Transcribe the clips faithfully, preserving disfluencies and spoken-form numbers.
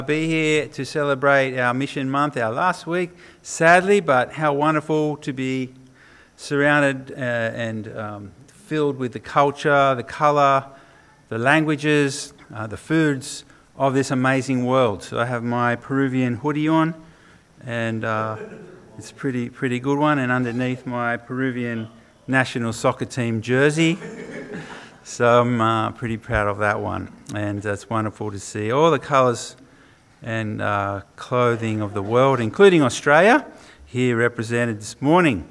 Be here to celebrate our Mission Month, our last week, sadly, but how wonderful to be surrounded uh, and um, filled with the culture, the colour, the languages, uh, the foods of this amazing world. So I have my Peruvian hoodie on, and uh, it's a pretty, pretty good one, and underneath my Peruvian national soccer team jersey. So I'm uh, pretty proud of that one, and it's wonderful to see all the colours and uh, clothing of the world, including Australia, here represented this morning.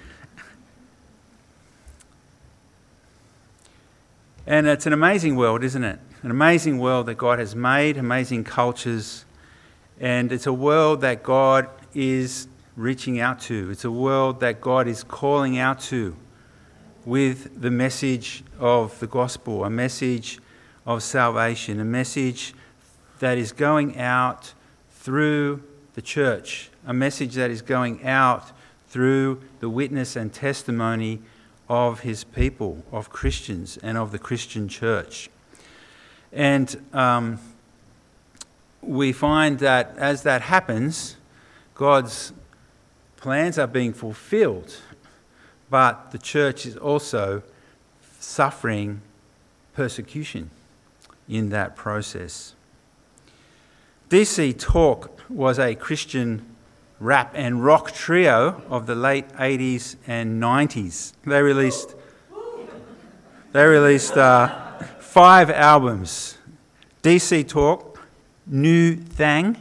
And it's an amazing world, isn't it? An amazing world that God has made, amazing cultures, and it's a world that God is reaching out to. It's a world that God is calling out to with the message of the gospel, a message of salvation, a message that is going out through the church, a message that is going out through the witness and testimony of his people, of Christians and of the Christian church. And um, we find that as that happens, God's plans are being fulfilled, but the church is also suffering persecution in that process. D C Talk was a Christian rap and rock trio of the late eighties and nineties. They released they released uh, five albums: D C Talk, New Thang,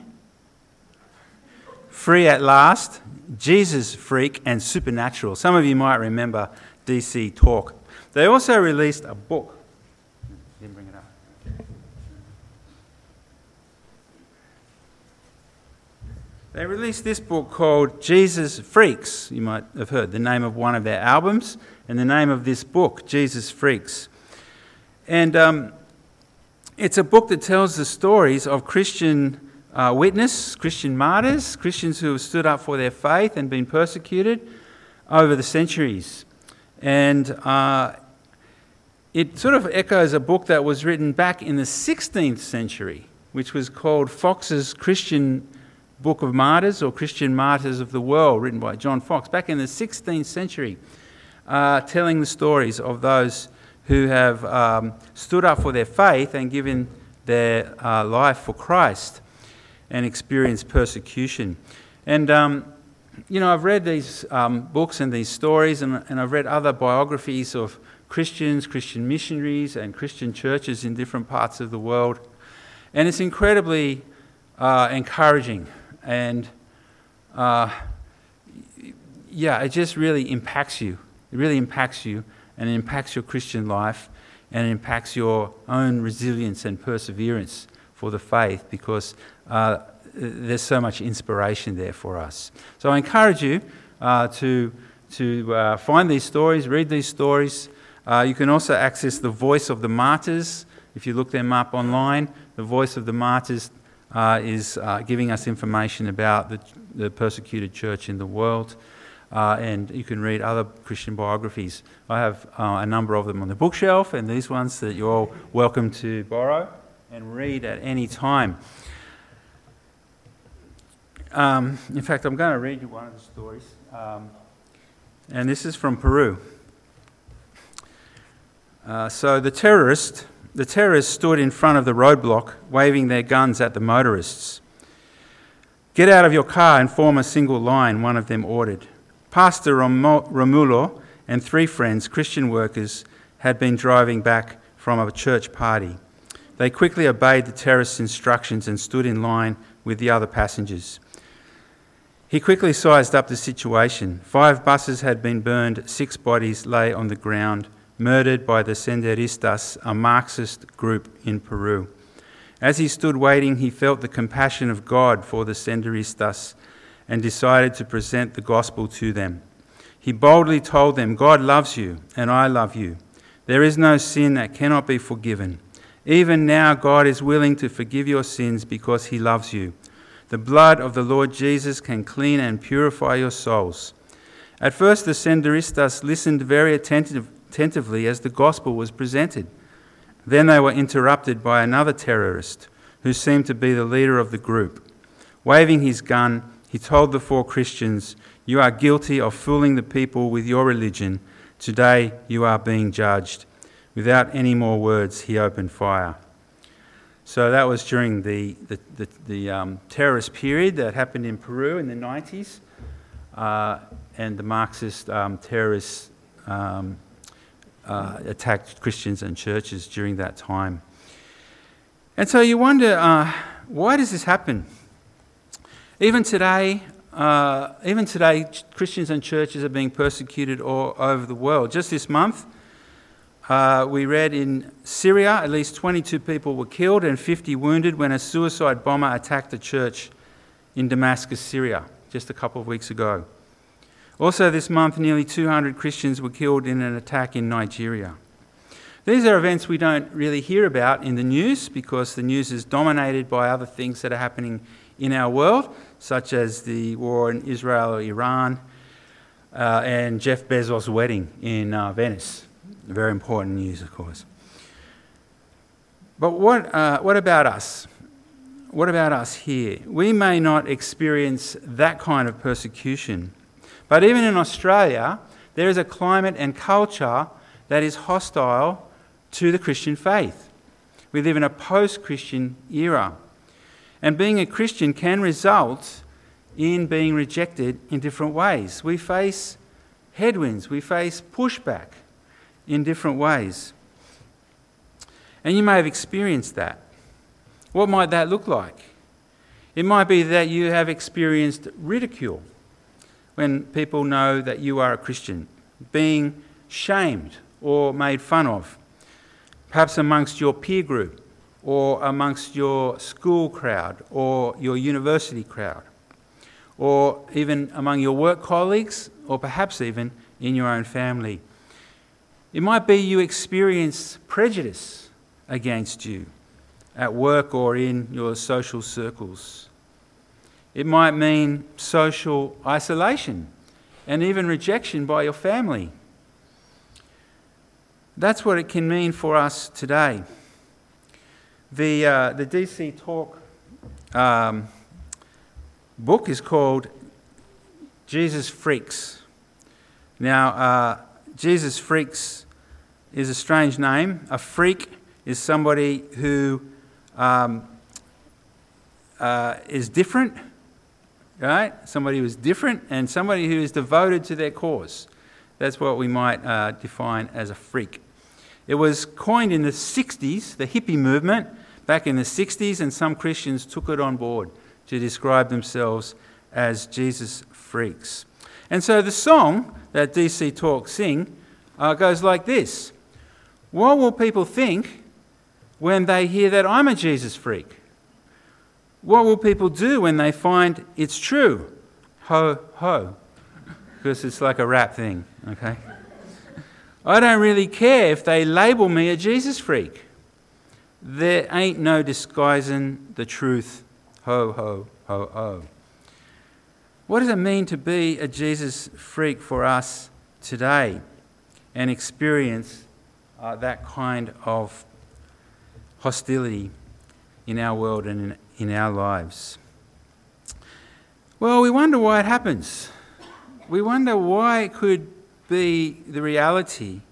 Free at Last, Jesus Freak, and Supernatural. Some of you might remember D C Talk. They also released a book. Didn't bring it up. They released this book called Jesus Freaks. You might have heard the name of one of their albums and the name of this book, Jesus Freaks. And um, it's a book that tells the stories of Christian uh, witness, Christian martyrs, Christians who have stood up for their faith and been persecuted over the centuries. And uh, it sort of echoes a book that was written back in the sixteenth century, which was called Fox's Christian Book of Martyrs, or Christian Martyrs of the World, written by John Fox, back in the sixteenth century, uh, telling the stories of those who have um, stood up for their faith and given their uh, life for Christ and experienced persecution. And, um, you know, I've read these um, books and these stories, and, and I've read other biographies of Christians, Christian missionaries, and Christian churches in different parts of the world. And it's incredibly uh, encouraging. And, uh, yeah, it just really impacts you. It really impacts you, and it impacts your Christian life, and it impacts your own resilience and perseverance for the faith, because uh, there's so much inspiration there for us. So I encourage you uh, to, to uh, find these stories, read these stories. Uh, you can also access The Voice of the Martyrs. If you look them up online, The Voice of the Martyrs Uh, is uh, giving us information about the, the persecuted church in the world, uh, and you can read other Christian biographies. I have uh, a number of them on the bookshelf, and these ones that you're all welcome to borrow and read at any time. Um, in fact, I'm going to read you one of the stories, um, and this is from Peru. Uh, so the terrorist... The terrorists stood in front of the roadblock, waving their guns at the motorists. "Get out of your car and form a single line," one of them ordered. Pastor Romulo and three friends, Christian workers, had been driving back from a church party. They quickly obeyed the terrorists' instructions and stood in line with the other passengers. He quickly sized up the situation. Five buses had been burned, six bodies lay on the ground, murdered by the Senderistas, a Marxist group in Peru. As he stood waiting, he felt the compassion of God for the Senderistas and decided to present the gospel to them. He boldly told them, "God loves you, and I love you. There is no sin that cannot be forgiven. Even now, God is willing to forgive your sins because he loves you. The blood of the Lord Jesus can clean and purify your souls." At first, the Senderistas listened very attentive, attentively as the gospel was presented. Then they were interrupted by another terrorist who seemed to be the leader of the group. Waving his gun, he told the four Christians, "You are guilty of fooling the people with your religion. Today you are being judged." Without any more words, he opened fire. So that was during the, the, the, the um, terrorist period that happened in Peru in the nineties, uh, and the Marxist um, terrorists um, uh, attacked Christians and churches during that time. And so you wonder, uh, why does this happen? Even today, uh, even today, Christians and churches are being persecuted all over the world. Just this month, Uh, we read in Syria, at least twenty-two people were killed and fifty wounded when a suicide bomber attacked a church in Damascus, Syria, just a couple of weeks ago. Also this month, nearly two hundred Christians were killed in an attack in Nigeria. These are events we don't really hear about in the news because the news is dominated by other things that are happening in our world, such as the war in Israel or Iran uh, and Jeff Bezos' wedding in uh, Venice. Very important news, of course. But what uh, what about us? What about us here? We may not experience that kind of persecution, but even in Australia, there is a climate and culture that is hostile to the Christian faith. We live in a post-Christian era, and being a Christian can result in being rejected in different ways. We face headwinds, we face pushback in different ways. And you may have experienced that. What might that look like? It might be that you have experienced ridicule when people know that you are a Christian, being shamed or made fun of, perhaps amongst your peer group or amongst your school crowd or your university crowd, or even among your work colleagues, or perhaps even in your own family. It might be you experience prejudice against you at work or in your social circles. It might mean social isolation and even rejection by your family. That's what it can mean for us today. The, uh, the D C Talk um, book is called Jesus Freaks. Now, uh, Jesus Freaks is a strange name. A freak is somebody who um, uh, is different, right? Somebody who is different and somebody who is devoted to their cause. That's what we might uh, define as a freak. It was coined in the sixties, the hippie movement, back in the sixties, and some Christians took it on board to describe themselves as Jesus Freaks. And so the song that D C Talk sing uh, goes like this. What will people think when they hear that I'm a Jesus freak? What will people do when they find it's true? Ho, ho. Because it's like a rap thing, okay? I don't really care if they label me a Jesus freak. There ain't no disguising the truth. Ho, ho, ho, ho. What does it mean to be a Jesus freak for us today and experience uh, that kind of hostility in our world and in, in our lives? Well, we wonder why it happens. We wonder why it could be the reality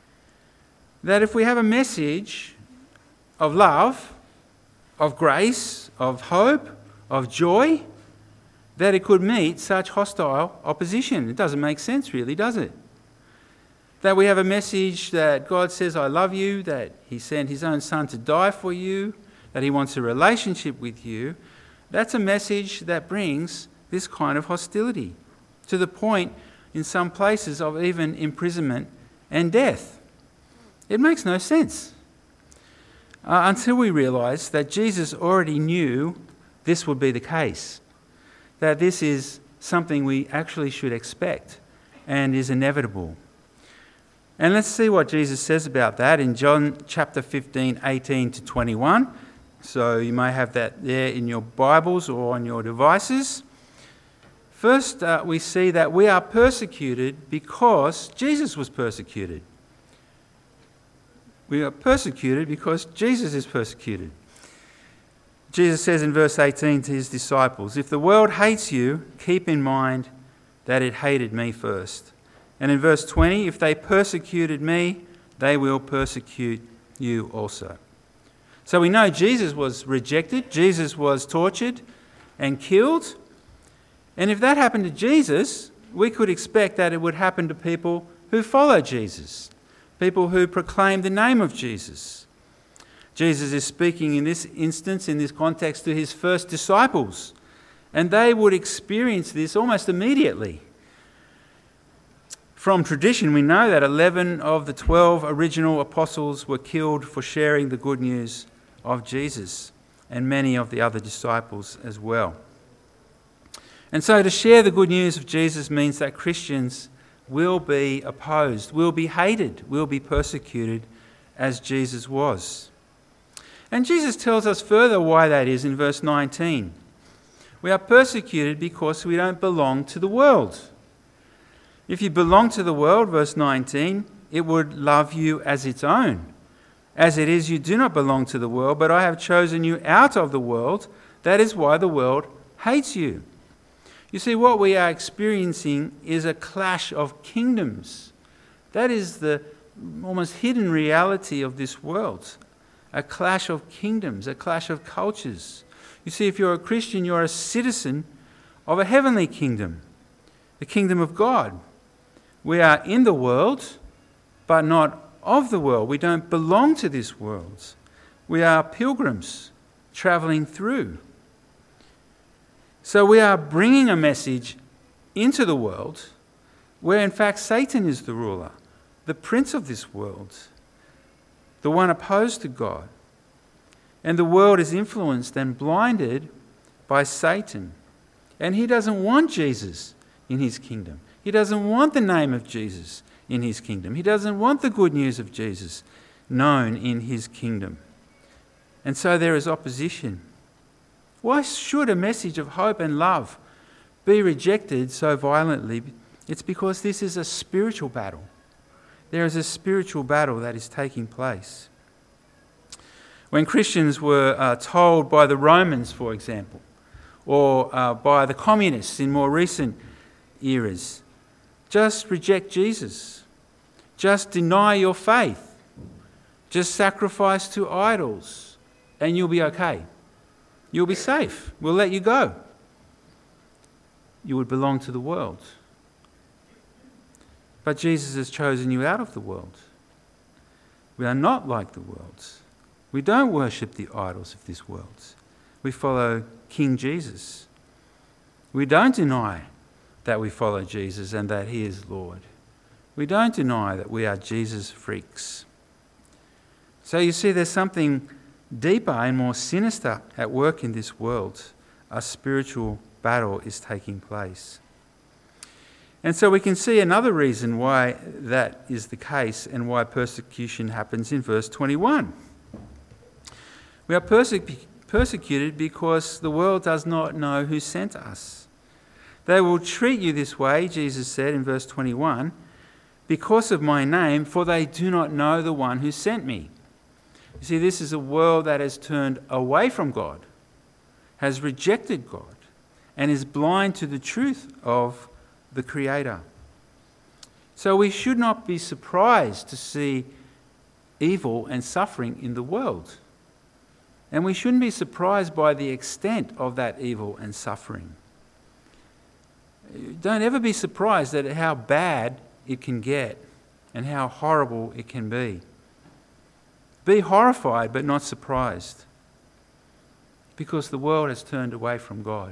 that if we have a message of love, of grace, of hope, of joy, that it could meet such hostile opposition. It doesn't make sense really, does it? That we have a message that God says, I love you, that he sent his own son to die for you, that he wants a relationship with you. That's a message that brings this kind of hostility, to the point in some places of even imprisonment and death. It makes no sense. Uh, until we realise that Jesus already knew this would be the case, that this is something we actually should expect and is inevitable. And let's see what Jesus says about that in John chapter fifteen, eighteen to twenty-one. So you may have that there in your Bibles or on your devices. First, uh, we see that we are persecuted because Jesus was persecuted. We are persecuted because Jesus is persecuted. Jesus says in verse eighteen to his disciples, "If the world hates you, keep in mind that it hated me first." And in verse twenty, "If they persecuted me, they will persecute you also." So we know Jesus was rejected, Jesus was tortured and killed. And if that happened to Jesus, we could expect that it would happen to people who follow Jesus, people who proclaim the name of Jesus. Jesus is speaking in this instance, in this context, to his first disciples, and they would experience this almost immediately. From tradition, we know that eleven of the twelve original apostles were killed for sharing the good news of Jesus, and many of the other disciples as well. And so to share the good news of Jesus means that Christians will be opposed, will be hated, will be persecuted as Jesus was. And Jesus tells us further why that is in verse nineteen. We are persecuted because we don't belong to the world. If you belong to the world, verse nineteen, it would love you as its own. As it is, you do not belong to the world, but I have chosen you out of the world. That is why the world hates you. You see, what we are experiencing is a clash of kingdoms. That is the almost hidden reality of this world. A clash of kingdoms, a clash of cultures. You see, if you're a Christian, you're a citizen of a heavenly kingdom, the kingdom of God. We are in the world, but not of the world. We don't belong to this world. We are pilgrims travelling through. So we are bringing a message into the world where in fact Satan is the ruler, the prince of this world, the one opposed to God. And the world is influenced and blinded by Satan. And he doesn't want Jesus in his kingdom. He doesn't want the name of Jesus in his kingdom. He doesn't want the good news of Jesus known in his kingdom. And so there is opposition. Why should a message of hope and love be rejected so violently? It's because this is a spiritual battle. There is a spiritual battle that is taking place. When Christians were uh, told by the Romans, for example, or uh, by the communists in more recent eras, just reject Jesus, just deny your faith, just sacrifice to idols, and you'll be okay. You'll be safe. We'll let you go. You would belong to the world. But Jesus has chosen you out of the world. We are not like the world. We don't worship the idols of this world. We follow King Jesus. We don't deny that we follow Jesus and that he is Lord. We don't deny that we are Jesus freaks. So you see, there's something deeper and more sinister at work in this world. A spiritual battle is taking place. And so we can see another reason why that is the case and why persecution happens in verse twenty-one. We are perse- persecuted because the world does not know who sent us. They will treat you this way, Jesus said in verse twenty-one, because of my name, for they do not know the one who sent me. You see, this is a world that has turned away from God, has rejected God, and is blind to the truth of the Creator. So we should not be surprised to see evil and suffering in the world. And we shouldn't be surprised by the extent of that evil and suffering. Don't ever be surprised at how bad it can get and how horrible it can be. Be horrified but not surprised, because the world has turned away from God.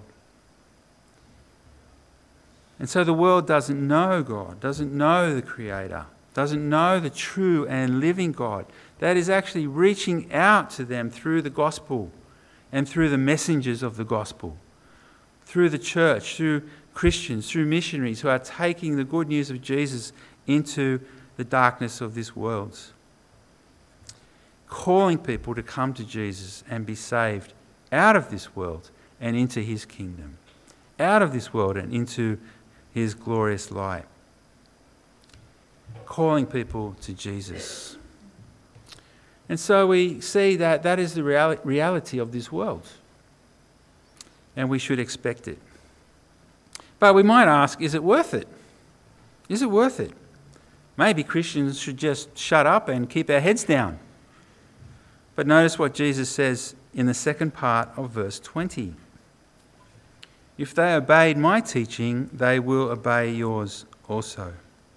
And so the world doesn't know God, doesn't know the Creator, doesn't know the true and living God that is actually reaching out to them through the gospel and through the messengers of the gospel, through the church, through Christians, through missionaries who are taking the good news of Jesus into the darkness of this world, calling people to come to Jesus and be saved out of this world and into his kingdom, out of this world and into his glorious light, calling people to Jesus. And so we see that that is the reali- reality of this world. and we should expect it. But we might ask, is it worth it? Is it worth it? Maybe Christians should just shut up and keep our heads down. But notice what Jesus says in the second part of verse twenty. If they obeyed my teaching, they will obey yours also.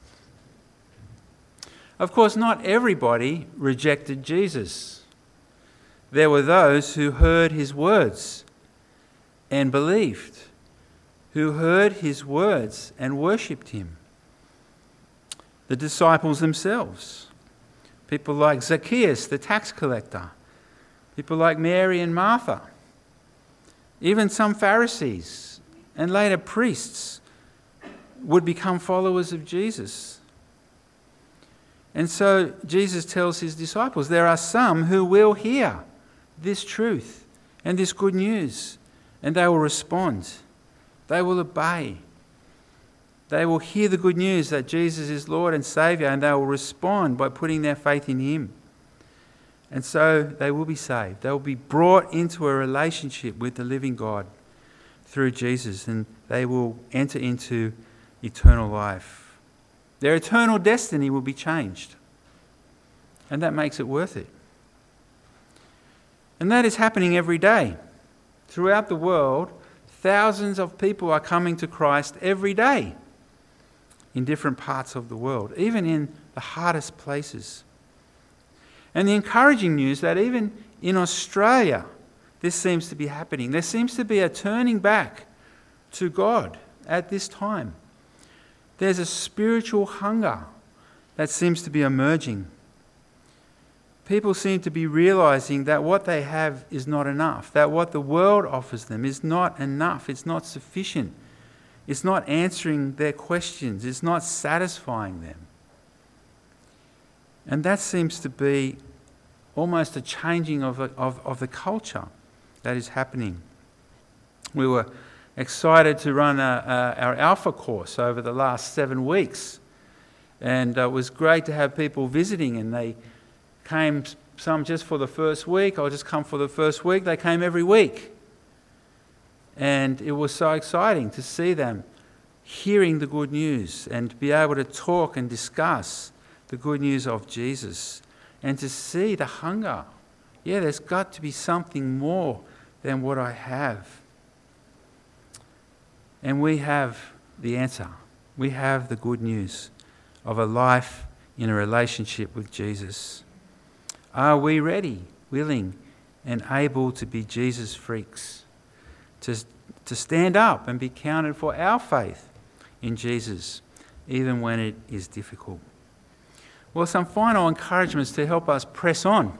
Of course, not everybody rejected Jesus. There were those who heard his words and believed, who heard his words and worshipped him. The disciples themselves, people like Zacchaeus, the tax collector, people like Mary and Martha, even some Pharisees and later priests would become followers of Jesus. And so Jesus tells his disciples, there are some who will hear this truth and this good news, and they will respond. They will obey. They will hear the good news that Jesus is Lord and Saviour, and they will respond by putting their faith in him. And so they will be saved. They will be brought into a relationship with the living God through Jesus, and they will enter into eternal life. Their eternal destiny will be changed. And that makes it worth it. And that is happening every day. Throughout the world, thousands of people are coming to Christ every day in different parts of the world, even in the hardest places. And the encouraging news that even in Australia, this seems to be happening. There seems to be a turning back to God at this time. There's a spiritual hunger that seems to be emerging. People seem to be realizing that what they have is not enough, that what the world offers them is not enough, it's not sufficient, it's not answering their questions, it's not satisfying them. And that seems to be almost a changing of, of, of the culture that is happening. We were excited to run a, a, our Alpha course over the last seven weeks. And uh, it was great to have people visiting, and they came, some just for the first week. I'll just come for the first week. They came every week. And it was so exciting to see them hearing the good news and to be able to talk and discuss the good news of Jesus and to see the hunger. Yeah, there's got to be something more than what I have. And we have the answer. We have the good news of a life in a relationship with Jesus. Are we ready, willing, and able to be Jesus freaks? To, to stand up and be counted for our faith in Jesus, even when it is difficult. Well, some final encouragements to help us press on.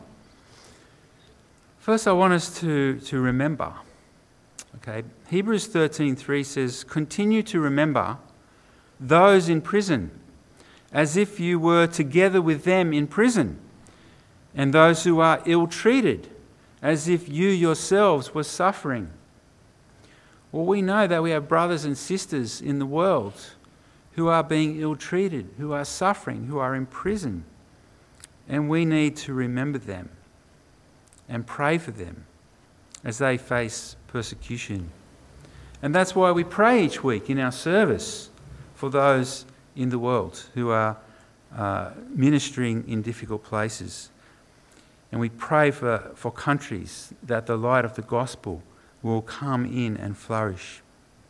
First, I want us to, to remember. Okay, Hebrews thirteen three says, continue to remember those in prison, as if you were together with them in prison, and those who are ill-treated, as if you yourselves were suffering. Well, we know that we have brothers and sisters in the world who are being ill-treated, who are suffering, who are in prison. And we need to remember them and pray for them as they face persecution. And that's why we pray each week in our service for those in the world who are uh, ministering in difficult places. And we pray for, for countries that the light of the gospel will come in and flourish.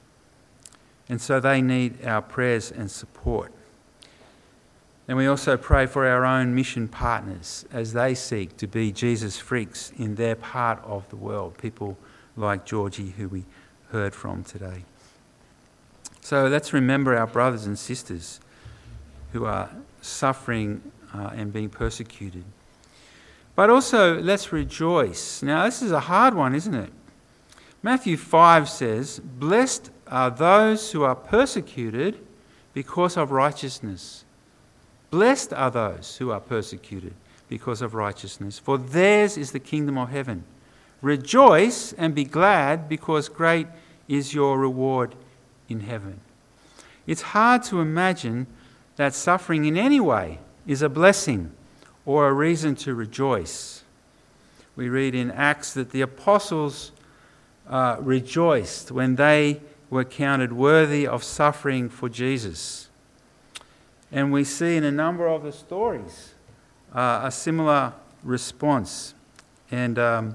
And so they need our prayers and support. And we also pray for our own mission partners as they seek to be Jesus freaks in their part of the world, people like Georgie, who we heard from today. So let's remember our brothers and sisters who are suffering uh, and being persecuted. But also, let's rejoice. Now, this is a hard one, isn't it? Matthew five says, blessed are those who are persecuted because of righteousness. Blessed are those who are persecuted because of righteousness, for theirs is the kingdom of heaven. Rejoice and be glad, because great is your reward in heaven. It's hard to imagine that suffering in any way is a blessing or a reason to rejoice. We read in Acts that the apostles uh, rejoiced when they were counted worthy of suffering for Jesus. And we see in a number of the stories uh, a similar response and um,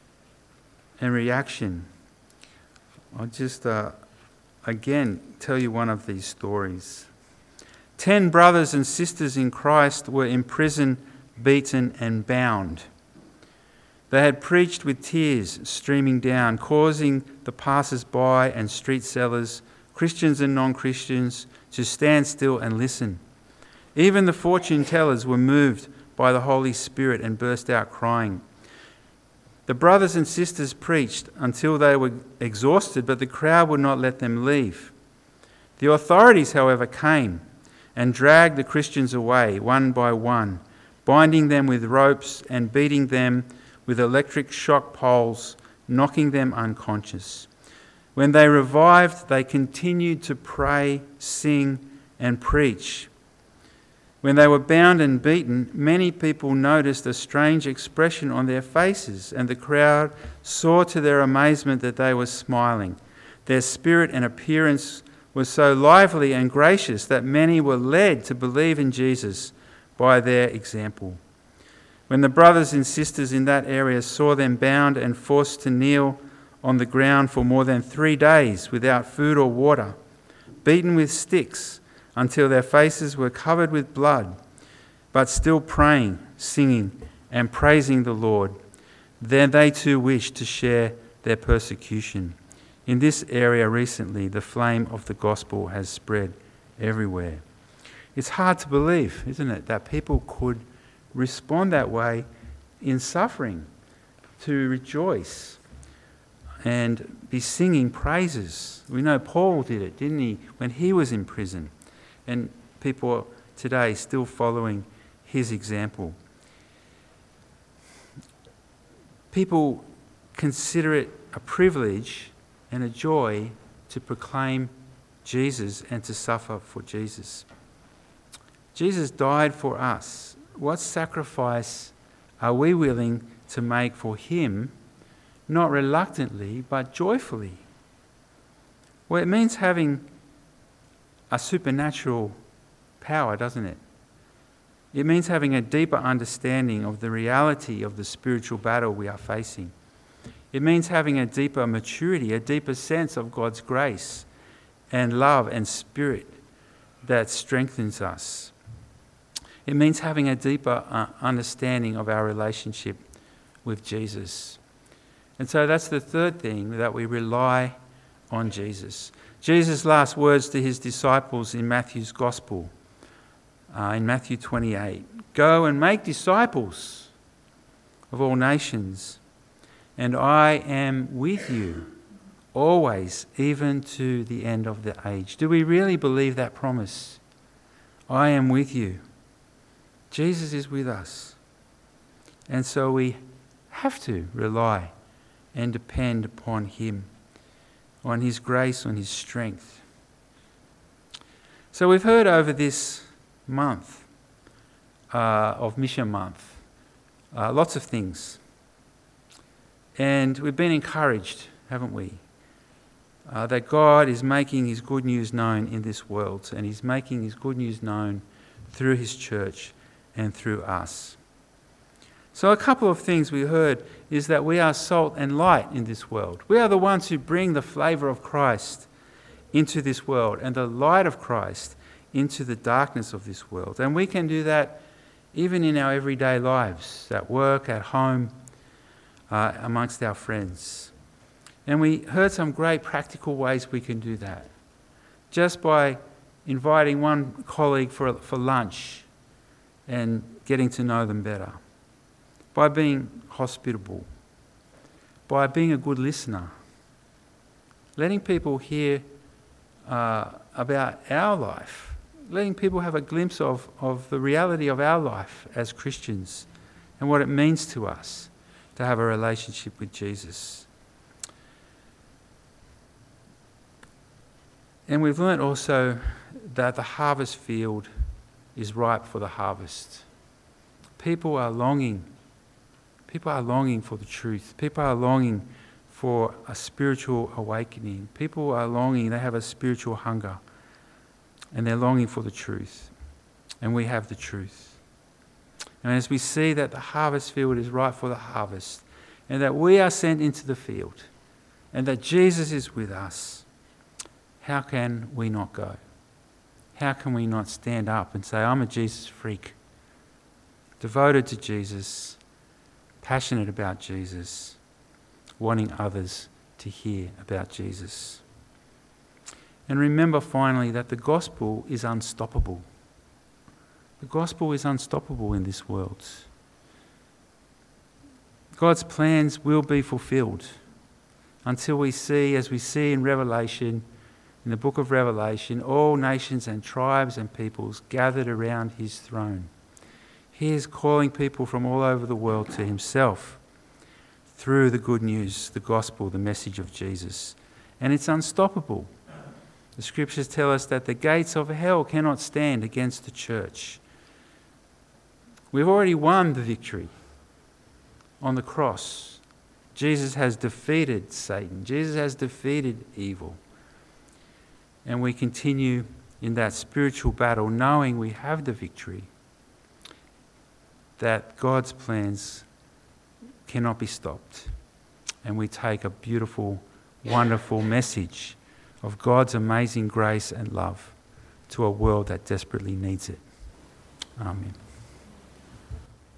and reaction. I'll just uh, again tell you one of these stories. Ten brothers and sisters in Christ were in prison, beaten and bound. They had preached with tears streaming down, causing the passers-by and street sellers, Christians and non-Christians, to stand still and listen. Even the fortune tellers were moved by the Holy Spirit and burst out crying. The brothers and sisters preached until they were exhausted, but the crowd would not let them leave. The authorities, however, came and dragged the Christians away one by one, binding them with ropes and beating them with electric shock poles, knocking them unconscious. When they revived, they continued to pray, sing, and preach. When they were bound and beaten, many people noticed a strange expression on their faces, and the crowd saw to their amazement that they were smiling. Their spirit and appearance was so lively and gracious that many were led to believe in Jesus by their example. When the brothers and sisters in that area saw them bound and forced to kneel on the ground for more than three days without food or water, beaten with sticks until their faces were covered with blood, but still praying, singing, and praising the Lord, then they too wished to share their persecution. In this area recently, the flame of the gospel has spread everywhere. It's hard to believe, isn't it, that people could respond that way in suffering, to rejoice and be singing praises. We know Paul did it, didn't he, when he was in prison, and people today still following his example. People consider it a privilege and a joy to proclaim Jesus and to suffer for Jesus. Jesus died for us. What sacrifice are we willing to make for him, not reluctantly, but joyfully? Well, it means having a supernatural power, doesn't it? It means having a deeper understanding of the reality of the spiritual battle we are facing. It means having a deeper maturity, a deeper sense of God's grace and love and spirit that strengthens us. It means having a deeper uh, understanding of our relationship with Jesus. And so that's the third thing, that we rely on Jesus. Jesus' last words to his disciples in Matthew's Gospel, uh, in Matthew twenty-eight, "Go and make disciples of all nations, and I am with you always, even to the end of the age." Do we really believe that promise? I am with you. Jesus is with us. And so we have to rely and depend upon him, on his grace, on his strength. So we've heard over this month uh, of Mission Month uh, lots of things. And we've been encouraged, haven't we, uh, that God is making his good news known in this world, and he's making his good news known through his church and through us. So a couple of things we heard is that we are salt and light in this world. We are the ones who bring the flavour of Christ into this world and the light of Christ into the darkness of this world. And we can do that even in our everyday lives, at work, at home, uh, amongst our friends. And we heard some great practical ways we can do that. Just by inviting one colleague for, for lunch and getting to know them better. By being hospitable. By being a good listener. Letting people hear uh, about our life. Letting people have a glimpse of, of the reality of our life as Christians and what it means to us to have a relationship with Jesus. And we've learnt also that the harvest field is ripe for the harvest. People are longing. People are longing for the truth. People are longing for a spiritual awakening. People are longing, they have a spiritual hunger, and they're longing for the truth. And we have the truth. And as we see that the harvest field is ripe for the harvest, and that we are sent into the field, and that Jesus is with us, how can we not go? How can we not stand up and say, I'm a Jesus freak, devoted to Jesus, passionate about Jesus, wanting others to hear about Jesus? And remember finally that the gospel is unstoppable. The gospel is unstoppable in this world. God's plans will be fulfilled until we see, as we see in Revelation, in the book of Revelation, all nations and tribes and peoples gathered around his throne. He is calling people from all over the world to himself through the good news, the gospel, the message of Jesus. And it's unstoppable. The scriptures tell us that the gates of hell cannot stand against the church. We've already won the victory on the cross. Jesus has defeated Satan. Jesus has defeated evil. And we continue in that spiritual battle, knowing we have the victory, that God's plans cannot be stopped. And we take a beautiful, wonderful message of God's amazing grace and love to a world that desperately needs it. Amen.